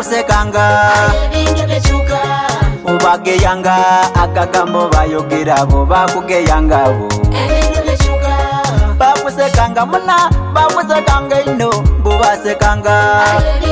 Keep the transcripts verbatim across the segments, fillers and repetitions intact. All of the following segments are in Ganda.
bakusekanga obageyanga akagambo bayogera bo bakugeyanga bo bakusekanga muna bakusekanga ino bubasekanga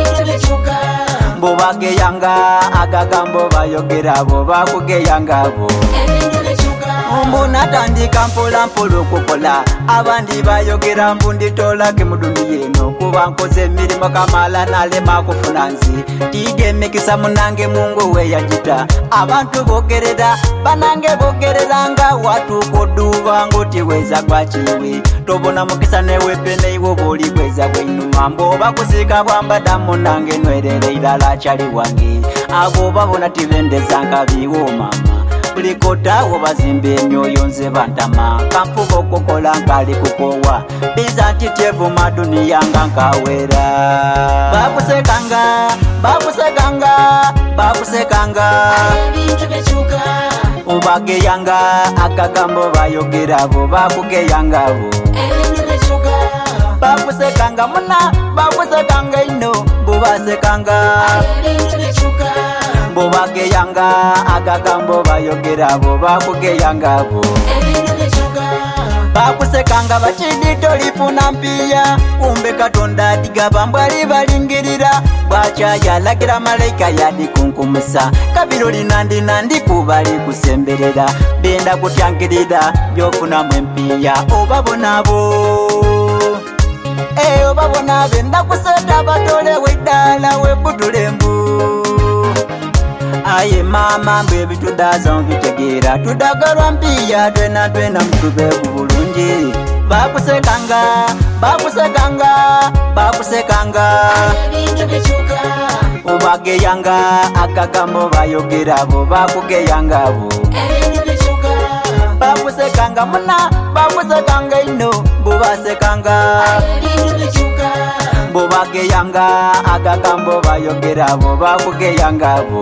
bubageyanga akagambo bayogera bo bakugeyanga bo Mbu natandika mpola mpola okukola abandi bayogera mbu nditolake mu dunia eno kuba nkoze emirimu kamala nalema kufuna nsi tigemekisa munange Mungu we yagita abantu bogerera banange bogerera nga watuuka odduuba ng'otiweza gwakiwe tobona mukisa newe pene iwo boli bweza bweinuma mboba kusika bwambada munange nwerere irala kyali wange abo babona tibendezanga biwo mama Kulikota wabazimbe emyoyo nze bantama kampuko kukola nkali kukowa biza ntityevu maduniya nga nkawera bakusekanga bakusekanga bakusekanga obageyanga akagambo bayogera bo bakugeyanga bo bakusekanga muna bakusekanga ino bubasekanga bubageyanga akagambo bayogera bo bakugeyanga bo bakusekanga bakidito lifuna mpiya kumbe Katonda adigaba mbwali balingirira bwakyayalagira malayika yadikunkumusa kabiroli nandi nandi kubali kusemberera benda kutyangirira byofunamu empiya obabonabo eyo babona benda kuseta batole weddala webutulembu Aye mama mbebi tudaza mbitegera tudagarwa mpiya twena twena mtube kubulungi bakusekanga bakusekanga bakusekanga obageyanga akagambo bayogera bo bakugeyanga bo bakusekanga muna bakusekanga ino bubasekanga bubageyanga akagambo bayogera bo bakugeyanga bo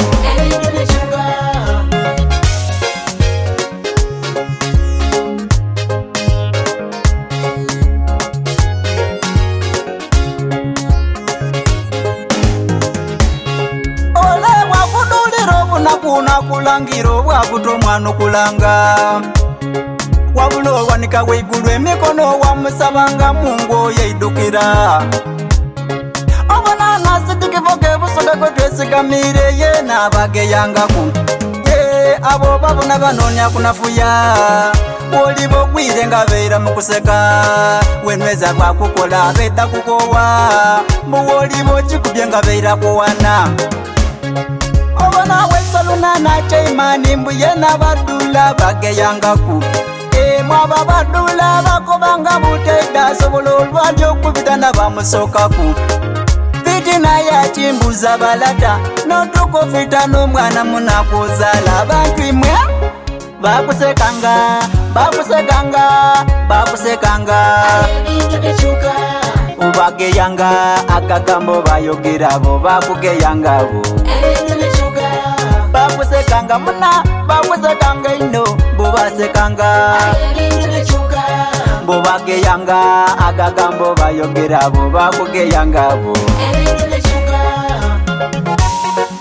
Kuna kulangiro bwabuto mwana kulanga wabulo wanika weigulu emikono wamusabanga Mungu yeidukira obona nasitikivoke busodeko twesigamire ye nabageyanga ku ye abo babona banonya kunafuya olibo gwire nga beera mukuseka wenweza bakukola beta kukowa muwolibo kikubye nga beera kuwana Obona wesaluna na chaimani mbuye na badula bageyanga ku E mwaba badula bakobanga muteda sobolo lwalyo kubita na bamusoka ku Fitina ya chimbuza balata notuko fita no mwana munakuzala abantu imwe bakusekanga bakusekanga bakusekanga ubageyanga akagambo bayogera bo bakugeyanga bo bakusekanga muna bakusekanga ino bubasekanga bubageyanga akagambo bayogera bo bakugeyanga bo